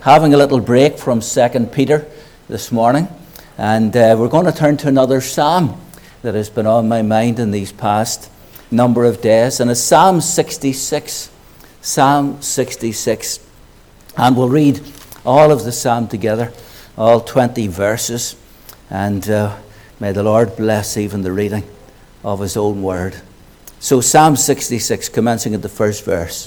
having a little break from 2 Peter this morning, and we're going to turn to another psalm that has been on my mind in these past number of days, and it's Psalm 66. Psalm 66. And we'll read all of the psalm together, all 20 verses, and may the Lord bless even the reading of his own word. So Psalm 66, commencing at the first verse.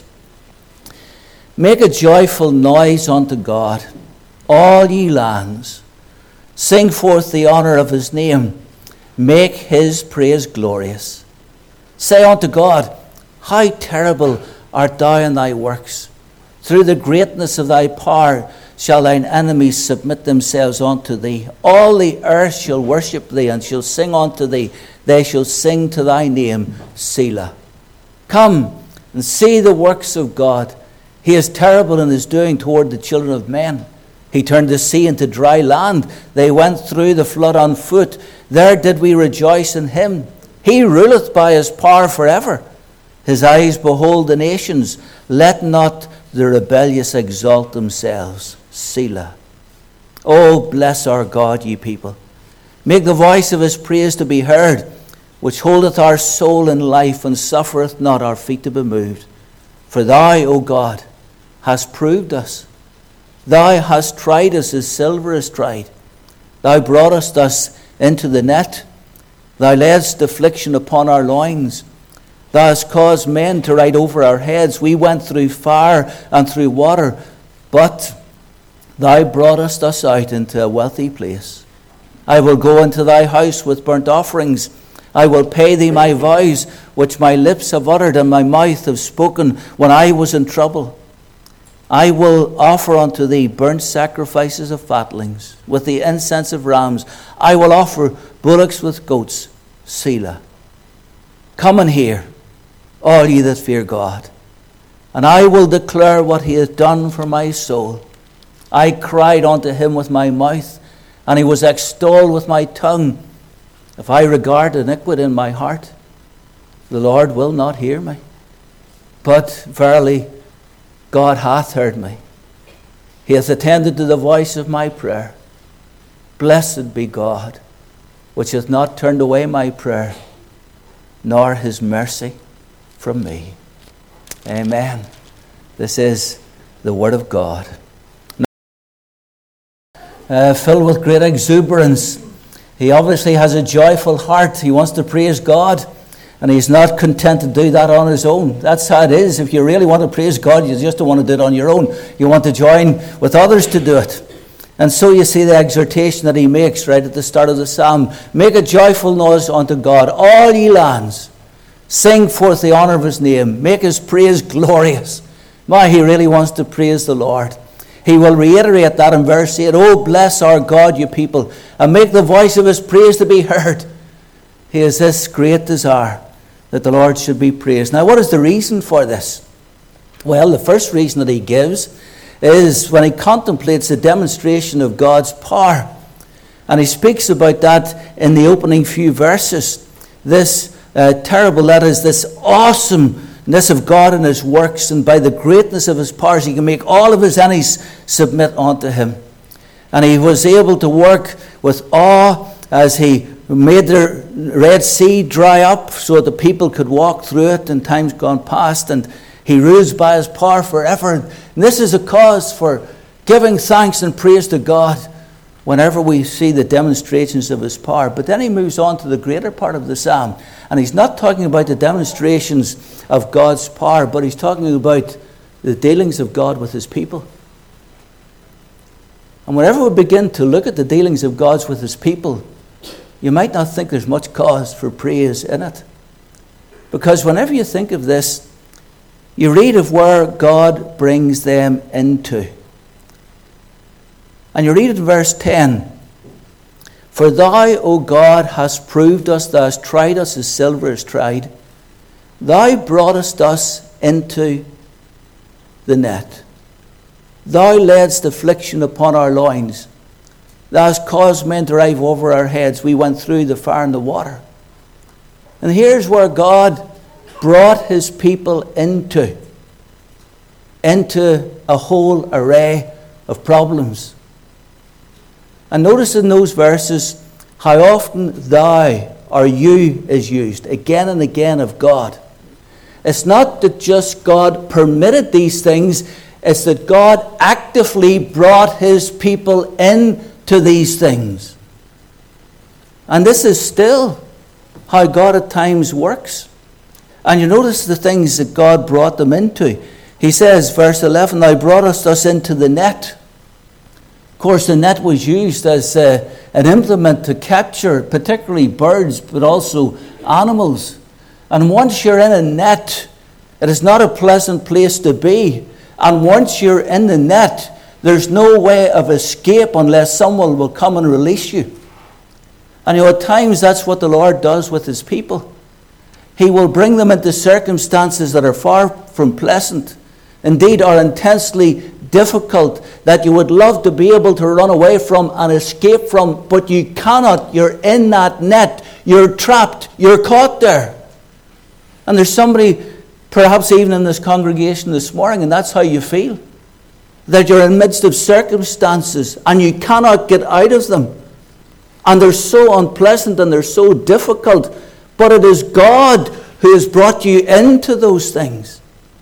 Make a joyful noise unto God, all ye lands. Sing forth the honour of his name. Make his praise glorious. Say unto God, how terrible art thou in thy works. Through the greatness of thy power shall thine enemies submit themselves unto thee. All the earth shall worship thee and shall sing unto thee. They shall sing to thy name, Selah. Come and see the works of God. He is terrible in his doing toward the children of men. He turned the sea into dry land. They went through the flood on foot. There did we rejoice in him. He ruleth by his power forever. His eyes behold the nations. Let not the rebellious exalt themselves. Selah. Oh, bless our God, ye people. Make the voice of his praise to be heard, which holdeth our soul in life and suffereth not our feet to be moved. For thou, O God, hast proved us. Thou hast tried us as silver is tried. Thou broughtest us into the net. Thou laidst affliction upon our loins. Thou hast caused men to ride over our heads. We went through fire and through water, but thou broughtest us out into a wealthy place. I will go into thy house with burnt offerings. I will pay thee my vows, which my lips have uttered and my mouth have spoken when I was in trouble. I will offer unto thee burnt sacrifices of fatlings, with the incense of rams. I will offer bullocks with goats. Selah. Come and hear, all ye that fear God, and I will declare what he hath done for my soul. I cried unto him with my mouth, and he was extolled with my tongue. If I regard iniquity in my heart, the Lord will not hear me. But verily, God hath heard me. He hath attended to the voice of my prayer. Blessed be God, which hath not turned away my prayer, nor his mercy from me. Amen. This is the word of God. Filled with great exuberance. He obviously has a joyful heart. He wants to praise God, and he's not content to do that on his own. That's how it is. If you really want to praise God, you just don't want to do it on your own. You want to join with others to do it. And so you see the exhortation that he makes right at the start of the psalm. Make a joyful noise unto God, all ye lands. Sing forth the honour of his name. Make his praise glorious. My, he really wants to praise the Lord. He will reiterate that in verse 8. Oh, bless our God, you people, and make the voice of his praise to be heard. He has this great desire that the Lord should be praised. Now, what is the reason for this? Well, the first reason that he gives is when he contemplates the demonstration of God's power. And he speaks about that in the opening few verses. This terrible, that is, this awesomeness of God and his works, and by the greatness of his powers, he can make all of his enemies submit unto him. And he was able to work with awe as he made the Red Sea dry up so that the people could walk through it in times gone past, and he rules by his power forever. And this is a cause for giving thanks and praise to God whenever we see the demonstrations of his power. But then he moves on to the greater part of the psalm, and he's not talking about the demonstrations of God's power, but he's talking about the dealings of God with his people. And whenever we begin to look at the dealings of God with his people, you might not think there's much cause for praise in it. Because whenever you think of this, you read of where God brings them into. And you read it in verse 10. For thou, O God, hast proved us, thou hast tried us as silver is tried. Thou broughtest us into the net. Thou laidst affliction upon our loins. Thou hast caused men to ride over our heads. We went through the fire and the water. And here's where God brought his people into a whole array of problems. And notice in those verses how often thou or you is used again and again of God. It's not that just God permitted these things, it's that God actively brought his people into these things. And this is still how God at times works. And you notice the things that God brought them into. He says, verse 11, thou broughtest us into the net. Of course, the net was used as an implement to capture particularly birds, but also animals. And once you're in a net, it is not a pleasant place to be. And once you're in the net, there's no way of escape unless someone will come and release you. And at times that's what the Lord does with his people. He will bring them into circumstances that are far from pleasant, indeed are intensely difficult, that you would love to be able to run away from and escape from, but you cannot. You're in that net. You're trapped. You're caught there. And there's somebody, perhaps even in this congregation this morning, and that's how you feel. That you're in the midst of circumstances and you cannot get out of them. And they're so unpleasant and they're so difficult. But it is God who has brought you into those things.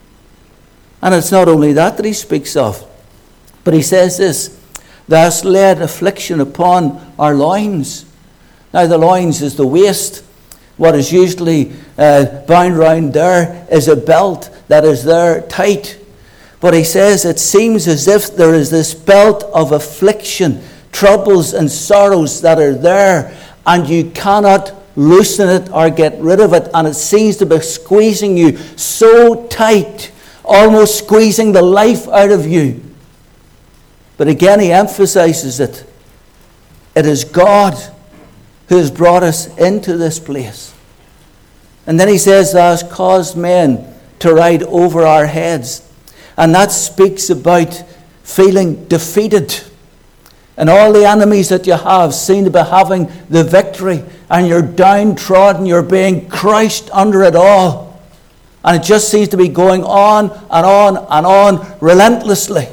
And it's not only that he speaks of, but he says this, thou hast laid affliction upon our loins. Now the loins is the waist. What is usually bound round there is a belt that is there tight. But he says it seems as if there is this belt of affliction, troubles and sorrows that are there, and you cannot loosen it or get rid of it, and it seems to be squeezing you so tight, almost squeezing the life out of you. But again he emphasizes it. It is God who has brought us into this place. And then he says, thou hast caused men to ride over our heads. And that speaks about feeling defeated. And all the enemies that you have seem to be having the victory. And you're downtrodden, you're being crushed under it all. And it just seems to be going on and on and on relentlessly.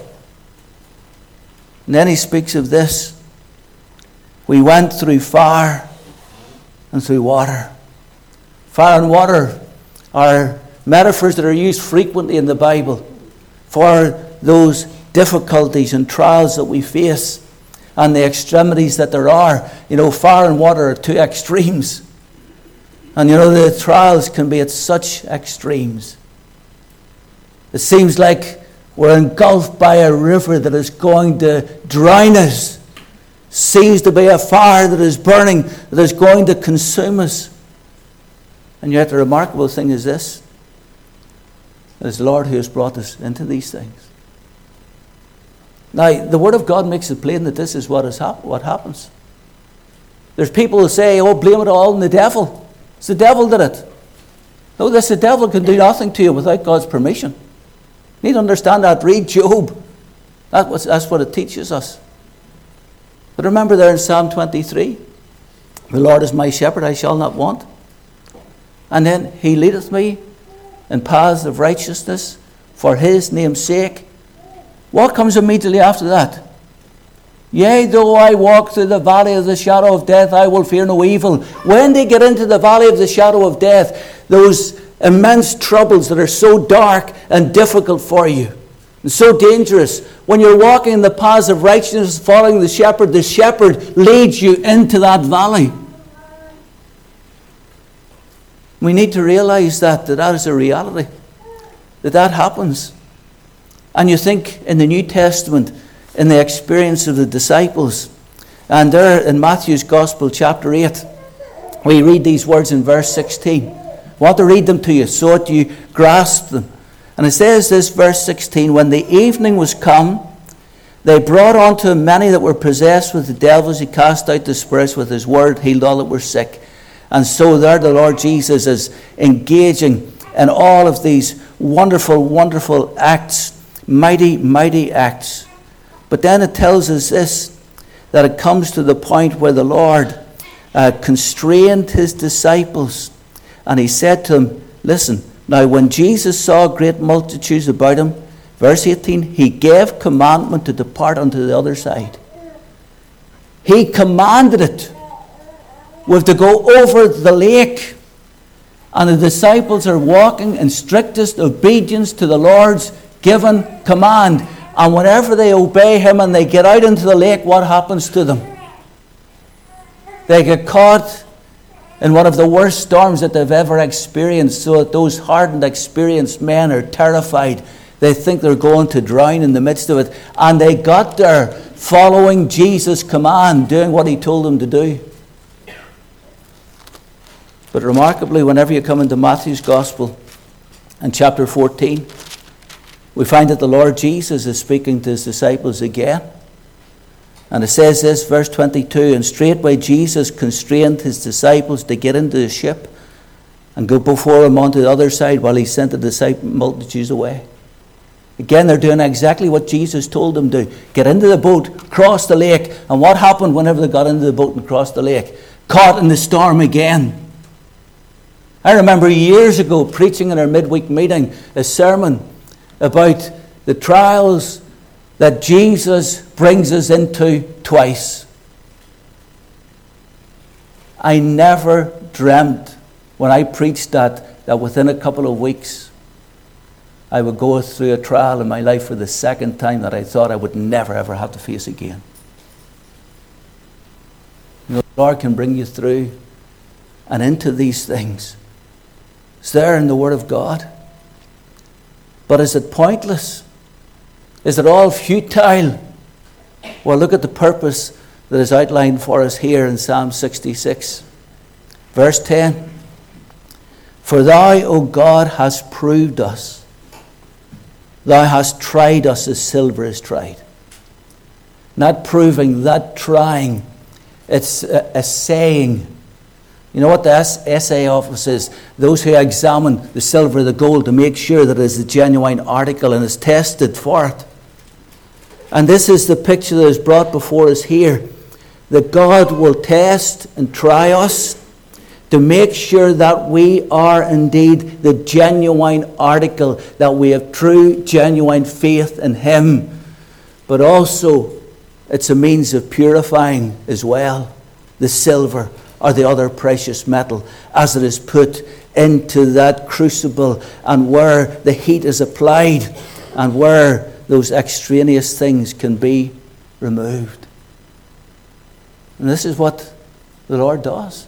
And then he speaks of this. We went through fire and through water. Fire and water are metaphors that are used frequently in the Bible for those difficulties and trials that we face and the extremities that there are. You know, fire and water are two extremes. And you know, the trials can be at such extremes. It seems like we're engulfed by a river that is going to drown us. Seems to be a fire that is burning, that is going to consume us. And yet the remarkable thing is this. It is the Lord who has brought us into these things. Now, the Word of God makes it plain that this is what happens. There's people who say, oh, blame it all on the devil. It's the devil did it. No, the devil can do nothing to you without God's permission. You need to understand that. Read Job. That's what it teaches us. But remember there in Psalm 23, the Lord is my shepherd, I shall not want. And then he leadeth me in paths of righteousness for his name's sake. What comes immediately after that? Yea, though I walk through the valley of the shadow of death, I will fear no evil. When they get into the valley of the shadow of death, those immense troubles that are so dark and difficult for you, and so dangerous, when you're walking in the paths of righteousness, following the shepherd leads you into that valley. We need to realize that is a reality, that happens. And you think in the New Testament, in the experience of the disciples, and there in Matthew's Gospel, chapter 8, we read these words in verse 16. I want to read them to you so that you grasp them. And it says this, verse 16, when the evening was come, they brought unto him many that were possessed with the devils. He cast out the spirits with his word, healed all that were sick. And so there the Lord Jesus is engaging in all of these wonderful, wonderful acts, mighty, mighty acts. But then it tells us this, that it comes to the point where the Lord constrained his disciples. And he said to them, listen, now when Jesus saw great multitudes about him, Verse 18, he gave commandment to depart unto the other side. He commanded it. We have to go over the lake. And the disciples are walking in strictest obedience to the Lord's given command. And whenever they obey him and they get out into the lake, what happens to them? They get caught in one of the worst storms that they've ever experienced, so that those hardened, experienced men are terrified. They think they're going to drown in the midst of it. And they got there following Jesus' command, doing what he told them to do. But remarkably, whenever you come into Matthew's Gospel, in chapter 14, we find that the Lord Jesus is speaking to his disciples again. And it says this, verse 22, and straightway Jesus constrained his disciples to get into the ship and go before him onto the other side while he sent the multitudes away. Again, they're doing exactly what Jesus told them to. Get into the boat, cross the lake. And what happened whenever they got into the boat and crossed the lake? Caught in the storm again. I remember years ago preaching in our midweek meeting a sermon about the trials that Jesus brings us into twice. I never dreamt when I preached that within a couple of weeks I would go through a trial in my life for the second time that I thought I would never ever have to face again. You know, the Lord can bring you through and into these things. It's there in the Word of God. But is it pointless? Is it all futile? Well, look at the purpose that is outlined for us here in Psalm 66. Verse 10. For thou, O God, hast proved us. Thou hast tried us as silver is tried. Not proving, not trying. It's a saying. You know what the essay office is? Those who examine the silver, the gold, to make sure that it is a genuine article and is tested for it. And this is the picture that is brought before us here. That God will test and try us to make sure that we are indeed the genuine article, that we have true, genuine faith in him. But also, it's a means of purifying as well the silver or the other precious metal as it is put into that crucible and where the heat is applied and where those extraneous things can be removed. And this is what the Lord does.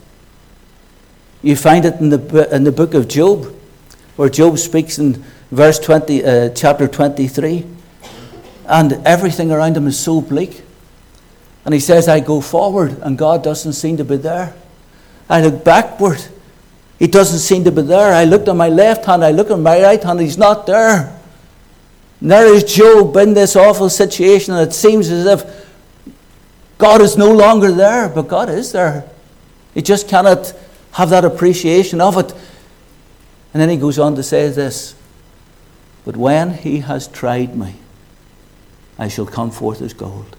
You find it in the book of Job, where Job speaks in verse 20, chapter 23, and everything around him is so bleak. And he says, I go forward, and God doesn't seem to be there. I look backward. He doesn't seem to be there. I looked on my left hand, I look on my right hand, he's not there. And there is Job in this awful situation, and it seems as if God is no longer there, but God is there. He just cannot have that appreciation of it. And then he goes on to say this, but when he has tried me, I shall come forth as gold.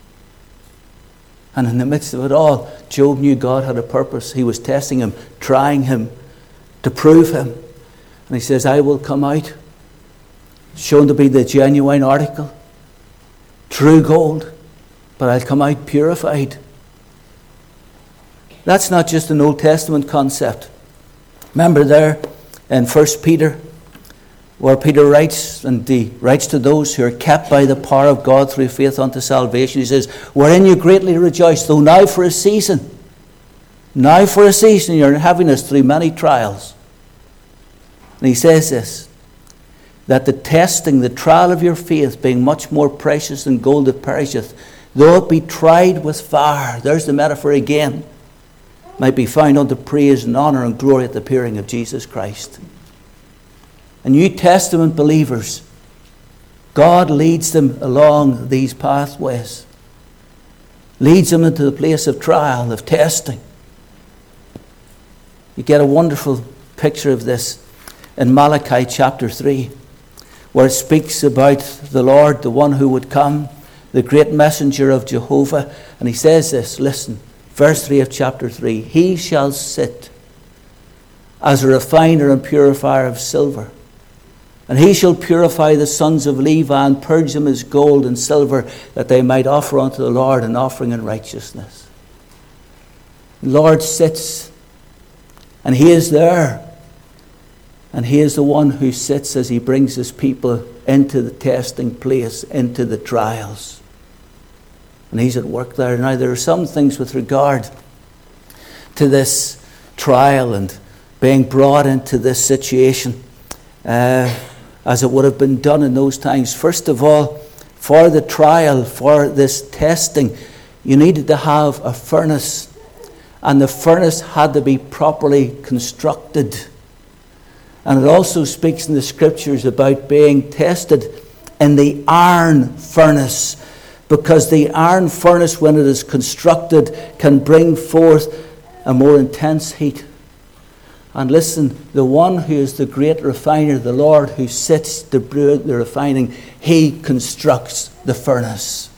And in the midst of it all, Job knew God had a purpose. He was testing him, trying him, to prove him. And he says, I will come out, shown to be the genuine article, true gold, but I'll come out purified. That's not just an Old Testament concept. Remember there in 1 Peter, where Peter writes, and he writes to those who are kept by the power of God through faith unto salvation. He says, wherein you greatly rejoice, though now for a season you're in heaviness through many trials. And he says this, that the testing, the trial of your faith, being much more precious than gold that perisheth, though it be tried with fire, there's the metaphor again, might be found unto praise and honor and glory at the appearing of Jesus Christ. And New Testament believers, God leads them along these pathways, leads them into the place of trial, of testing. You get a wonderful picture of this in Malachi chapter 3, where it speaks about the Lord, the one who would come, the great messenger of Jehovah. And he says this, listen, verse 3 of chapter 3, he shall sit as a refiner and purifier of silver, And he shall purify the sons of Levi and purge them as gold and silver, that they might offer unto the Lord an offering in righteousness. The Lord sits, and he is there. And he is the one who sits as he brings his people into the testing place, into the trials. And he's at work there. Now, there are some things with regard to this trial and being brought into this situation, as it would have been done in those times. First of all, for the trial, for this testing, you needed to have a furnace. And the furnace had to be properly constructed. And it also speaks in the scriptures about being tested in the iron furnace, because the iron furnace, when it is constructed, can bring forth a more intense heat. And listen, the one who is the great refiner, the Lord who sits to brew the refining, he constructs the furnace.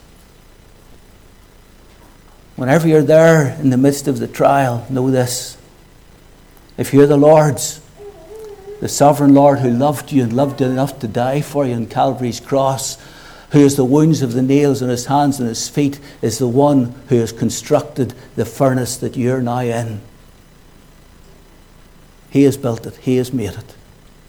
Whenever you're there in the midst of the trial, know this: if you're the Lord's, the sovereign Lord who loved you and loved you enough to die for you on Calvary's cross, who has the wounds of the nails in his hands and his feet, is the one who has constructed the furnace that you're now in. He has built it. He has made it.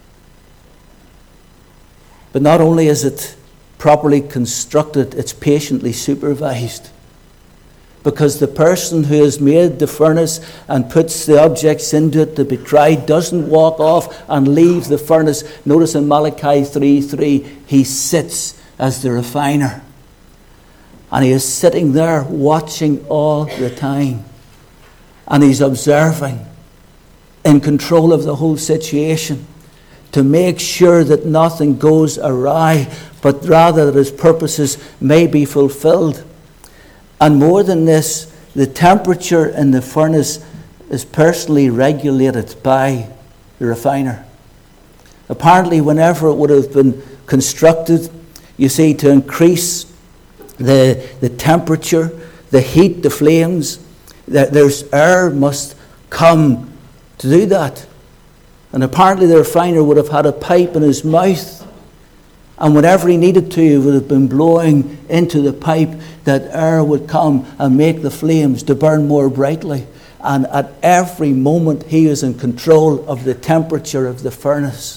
But not only is it properly constructed, it's patiently supervised. Because the person who has made the furnace and puts the objects into it to be tried doesn't walk off and leave the furnace. Notice in Malachi 3:3, he sits as the refiner. And he is sitting there watching all the time. And he's observing, in control of the whole situation, to make sure that nothing goes awry, but rather that his purposes may be fulfilled. And more than this, the temperature in the furnace is personally regulated by the refiner. Apparently, whenever it would have been constructed, you see, to increase the temperature, the heat, the flames, there's air must come to do that. And apparently the refiner would have had a pipe in his mouth, and whenever he needed to, he would have been blowing into the pipe that air would come and make the flames to burn more brightly. And at every moment he is in control of the temperature of the furnace.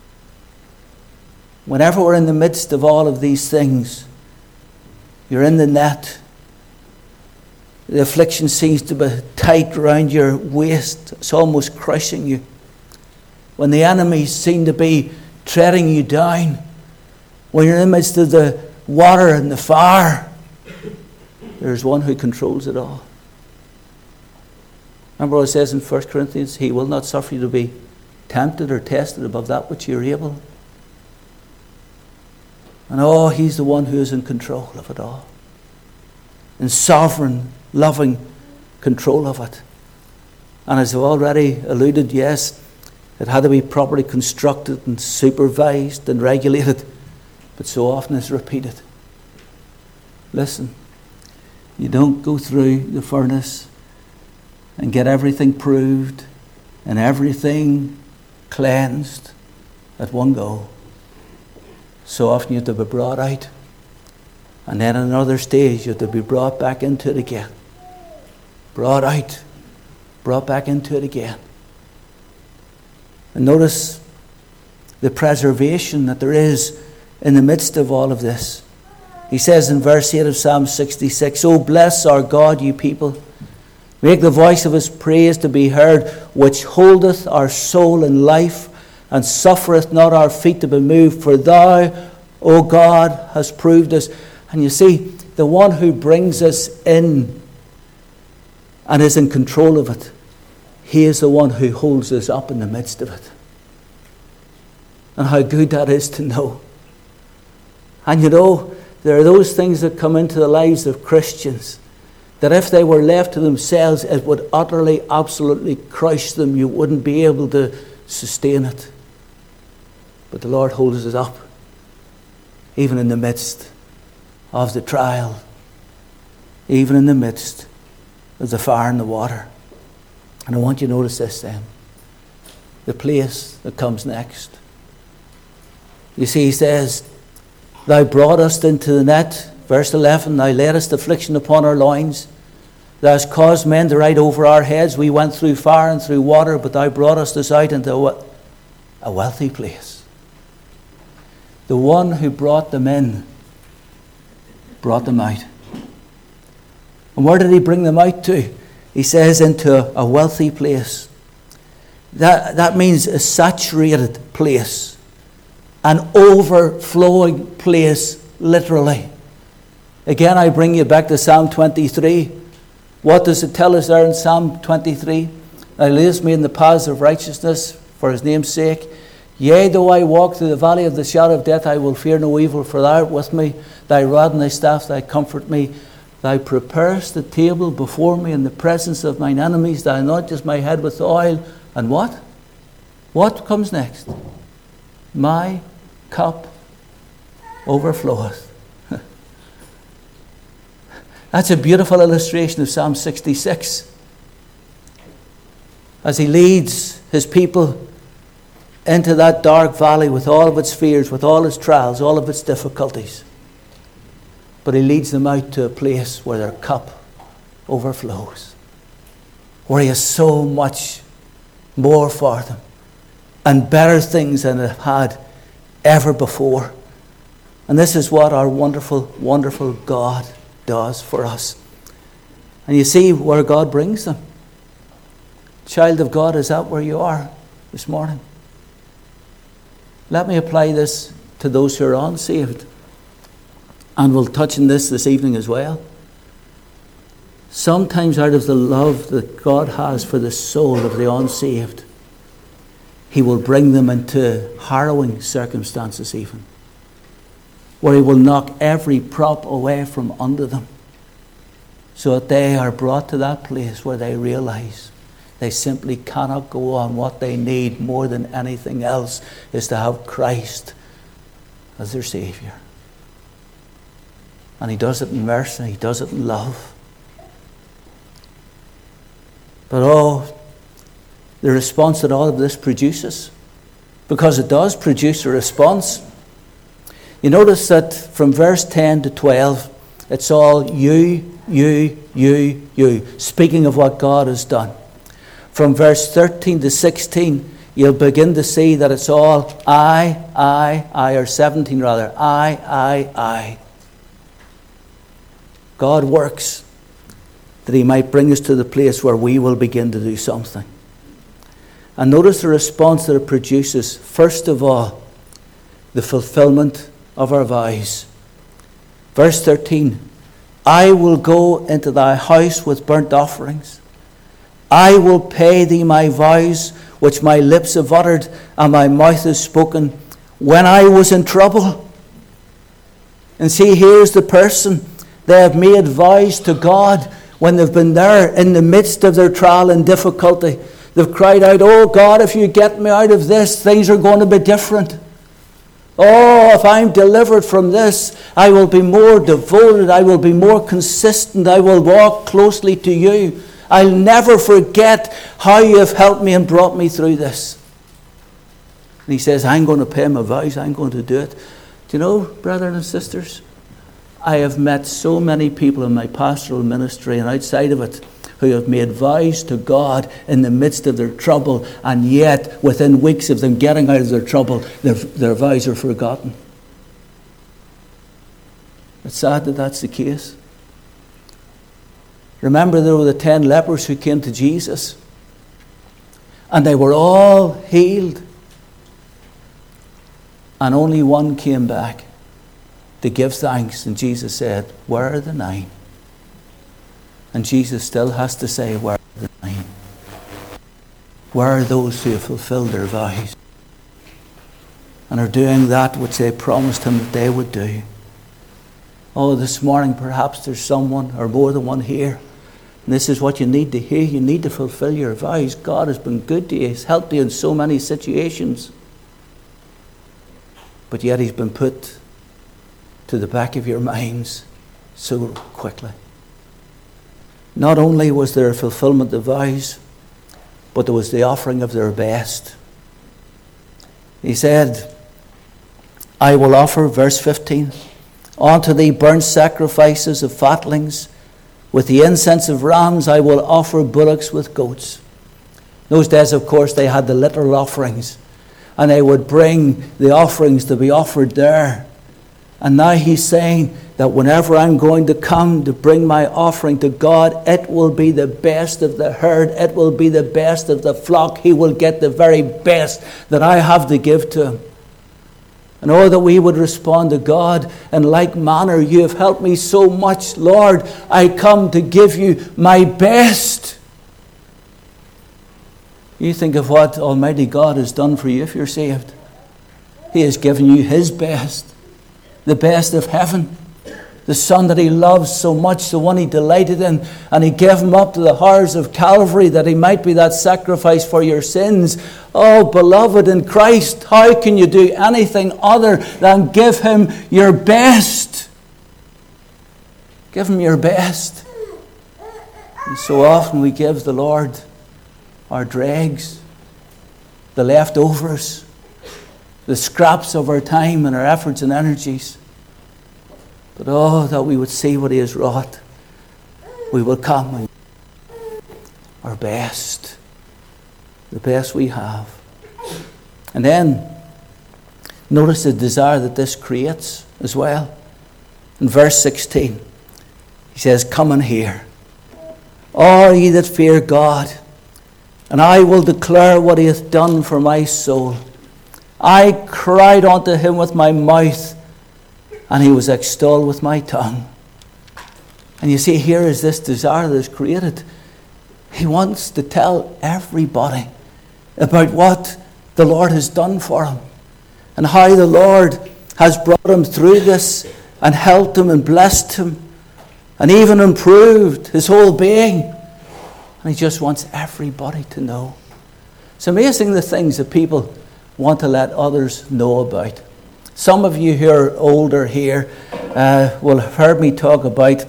Whenever we're in the midst of all of these things, you're in the net. The affliction seems to be tight around your waist. It's almost crushing you. When the enemies seem to be treading you down, when you're in the midst of the water and the fire, there's one who controls it all. Remember what it says in 1 Corinthians? He will not suffer you to be tempted or tested above that which you're able. And he's the one who is in control of it all. In sovereign, loving control of it. And as I've already alluded, yes, it had to be properly constructed and supervised and regulated. But so often it's repeated. Listen, you don't go through the furnace and get everything proved and everything cleansed at one go. So often you have to be brought out. And then at another stage you have to be brought back into it again. Brought out. Brought back into it again. And notice the preservation that there is in the midst of all of this. He says in verse 8 of Psalm 66, "O bless our God, you people. Make the voice of his praise to be heard, which holdeth our soul in life, and suffereth not our feet to be moved. For thou, O God, hast proved us." And you see, the one who brings us in and is in control of it, he is the one who holds us up in the midst of it. And how good that is to know. And you know, there are those things that come into the lives of Christians that if they were left to themselves, it would utterly, absolutely crush them. You wouldn't be able to sustain it. But the Lord holds us up, even in the midst of the trial, even in the midst of the fire and the water. And I want you to notice this then. The place that comes next. You see, he says, Thou brought us into the net. Verse 11, Thou laidest affliction upon our loins. Thou hast caused men to ride over our heads. We went through fire and through water, but Thou broughtest us out into a wealthy place. The one who brought them in brought them out. And where did he bring them out to? He says, into a wealthy place. That means a saturated place. An overflowing place, literally. Again, I bring you back to Psalm 23. What does it tell us there in Psalm 23? Thou leadest me in the paths of righteousness for his name's sake. Yea, though I walk through the valley of the shadow of death, I will fear no evil, for thou art with me. Thy rod and thy staff, thou comfort me. Thou preparest the table before me in the presence of mine enemies. Thou anointest my head with oil. And what? What comes next? My cup overfloweth. That's a beautiful illustration of Psalm 66. As he leads his people into that dark valley with all of its fears, with all its trials, all of its difficulties. But he leads them out to a place where their cup overflows. Where he has so much more for them. And better things than they've had ever before. And this is what our wonderful, wonderful God does for us. And you see where God brings them. Child of God, is that where you are this morning? Let me apply this to those who are unsaved. And we'll touch on this evening as well. Sometimes out of the love that God has for the soul of the unsaved, he will bring them into harrowing circumstances even, where he will knock every prop away from under them, so that they are brought to that place where they realize they simply cannot go on. What they need more than anything else is to have Christ as their Saviour. And he does it in mercy, he does it in love. But the response that all of this produces, because it does produce a response. You notice that from verse 10 to 12, it's all you, speaking of what God has done. From verse 13 to 16, you'll begin to see that it's all I, or 17 rather, I. God works that he might bring us to the place where we will begin to do something. And notice the response that it produces. First of all, the fulfillment of our vows. Verse 13, I will go into thy house with burnt offerings. I will pay thee my vows, which my lips have uttered and my mouth has spoken when I was in trouble. And see, here's the person. They have made vows to God when they've been there in the midst of their trial and difficulty. They've cried out, oh God, if you get me out of this, things are going to be different. Oh, if I'm delivered from this, I will be more devoted. I will be more consistent. I will walk closely to you. I'll never forget how you have helped me and brought me through this. And he says, I'm going to pay my vows. I'm going to do it. Do you know, brothers and sisters, I have met so many people in my pastoral ministry and outside of it who have made vows to God in the midst of their trouble, and yet within weeks of them getting out of their trouble, their vows are forgotten. It's sad that that's the case. Remember, there were the 10 lepers who came to Jesus, and they were all healed, and only one came back to give thanks. And Jesus said, where are the 9? And Jesus still has to say, where are the 9? Where are those who have fulfilled their vows and are doing that which they promised him that they would do? Oh, this morning perhaps there's someone or more than one here, and this is what you need to hear. You need to fulfill your vows. God has been good to you. He's helped you in so many situations. But yet he's been put to the back of your minds so quickly. Not only was there a fulfillment of vows, but there was the offering of their best. He said, I will offer, verse 15, unto thee burnt sacrifices of fatlings. With the incense of rams I will offer bullocks with goats. In those days, of course, they had the literal offerings. And they would bring the offerings to be offered there. And now he's saying that whenever I'm going to come to bring my offering to God, it will be the best of the herd. It will be the best of the flock. He will get the very best that I have to give to him. And oh, that we would respond to God in like manner. You have helped me so much, Lord. I come to give you my best. You think of what Almighty God has done for you if you're saved. He has given you his best. The best of heaven. The Son that he loves so much, the one he delighted in. And he gave him up to the horrors of Calvary that he might be that sacrifice for your sins. Oh, beloved in Christ, how can you do anything other than give him your best? Give him your best. And so often we give the Lord our dregs, the leftovers, the scraps of our time and our efforts and energies. But oh, that we would see what he has wrought. We will come and our best, the best we have. And then, notice the desire that this creates as well. In verse 16, he says, come and hear, all ye that fear God, and I will declare what he hath done for my soul. I cried unto him with my mouth, and he was extolled with my tongue. And you see, here is this desire that is created. He wants to tell everybody about what the Lord has done for him, and how the Lord has brought him through this, and helped him, and blessed him, and even improved his whole being. And he just wants everybody to know. It's amazing the things that people want to let others know about. Some of you who are older here will have heard me talk about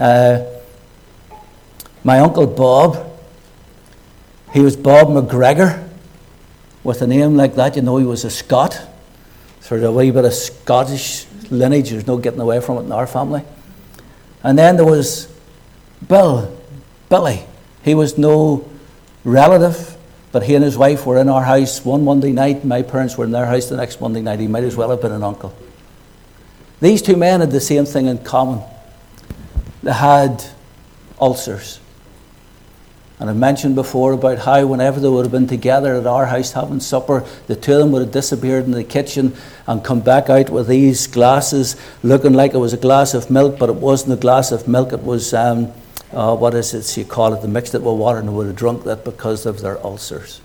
my Uncle Bob. He was Bob McGregor. With a name like that, you know he was a Scot. Sort of a wee bit of Scottish lineage. There's no getting away from it in our family. And then there was Billy. He was no relative, but he and his wife were in our house one Monday night. My parents were in their house the next Monday night. He might as well have been an uncle. These two men had the same thing in common. They had ulcers. And I mentioned before about how whenever they would have been together at our house having supper, the two of them would have disappeared in the kitchen and come back out with these glasses looking like it was a glass of milk, but it wasn't a glass of milk. It was, what is it you call it? They mixed it with water and they would have drunk that because of their ulcers.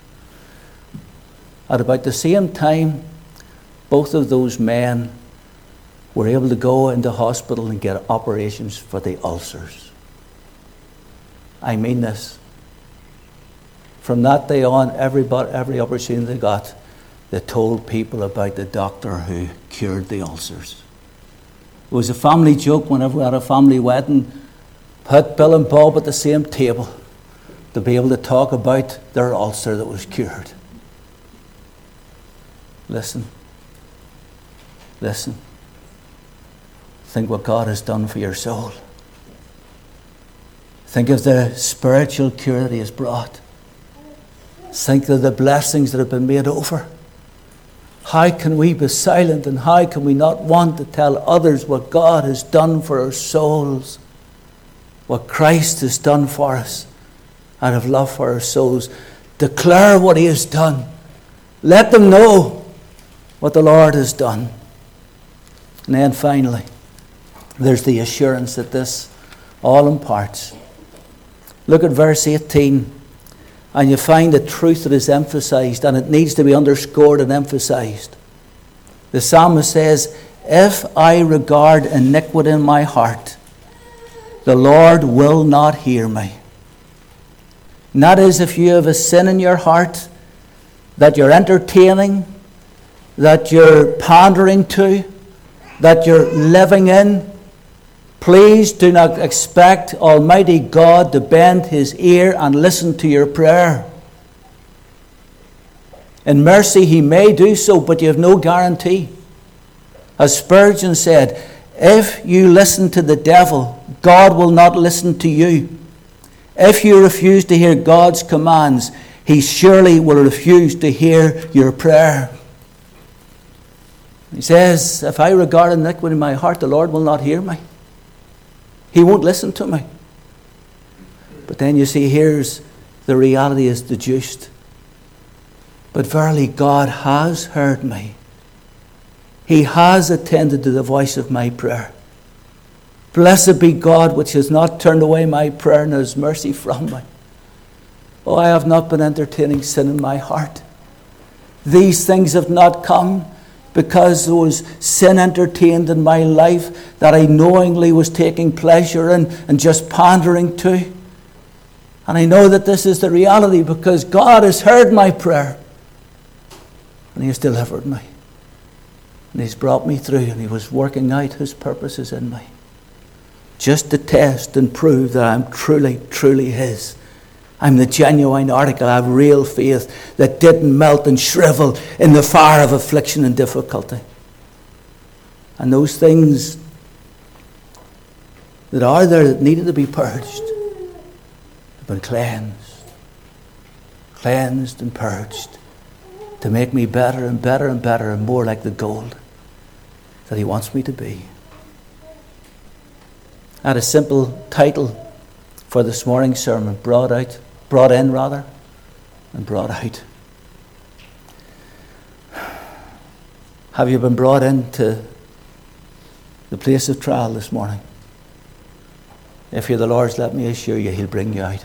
At about the same time, both of those men were able to go into hospital and get operations for the ulcers. I mean this. From that day on, every opportunity they got, they told people about the doctor who cured the ulcers. It was a family joke whenever we had a family wedding. Put Bill and Bob at the same table to be able to talk about their ulcer that was cured. Listen. Think what God has done for your soul. Think of the spiritual cure that he has brought. Think of the blessings that have been made over. How can we be silent, and how can we not want to tell others what God has done for our souls? What Christ has done for us out of love for our souls. Declare what he has done. Let them know what the Lord has done. And then finally, there's the assurance that this all imparts. Look at verse 18, and you find the truth that is emphasized, and it needs to be underscored and emphasized. The psalmist says, if I regard iniquity in my heart, the Lord will not hear me. And that is, if you have a sin in your heart that you're entertaining, that you're pandering to, that you're living in, please do not expect Almighty God to bend his ear and listen to your prayer. In mercy he may do so, but you have no guarantee. As Spurgeon said, if you listen to the devil, God will not listen to you. If you refuse to hear God's commands, he surely will refuse to hear your prayer. He says, if I regard iniquity in my heart, the Lord will not hear me. He won't listen to me. But then you see, here's the reality is deduced. But verily God has heard me. He has attended to the voice of my prayer. Blessed be God, which has not turned away my prayer and his mercy from me. Oh, I have not been entertaining sin in my heart. These things have not come because there was sin entertained in my life that I knowingly was taking pleasure in and just pandering to. And I know that this is the reality because God has heard my prayer. And he has delivered me. And he's brought me through, and he was working out his purposes in me. Just to test and prove that I'm truly, truly his. I'm the genuine article. I have real faith that didn't melt and shrivel in the fire of affliction and difficulty. And those things that are there that needed to be purged have been cleansed. Cleansed and purged to make me better and better and better and more like the gold that he wants me to be. I had a simple title for this morning's sermon, brought in, and brought out. Have you been brought into the place of trial this morning? If you're the Lord's, let me assure you, he'll bring you out.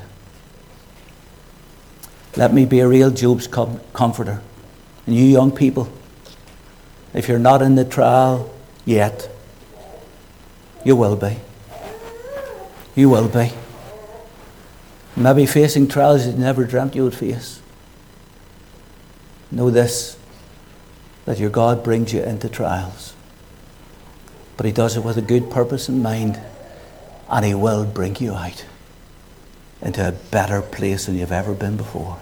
Let me be a real Job's comforter. And you young people, if you're not in the trial yet, you will be. You will be. Maybe facing trials you never dreamt you would face. Know this, that your God brings you into trials. But he does it with a good purpose in mind, and he will bring you out into a better place than you've ever been before.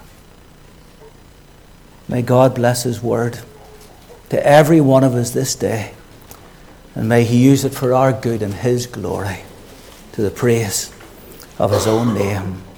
May God bless his word to every one of us this day, and may he use it for our good and his glory, to the praise of his own name.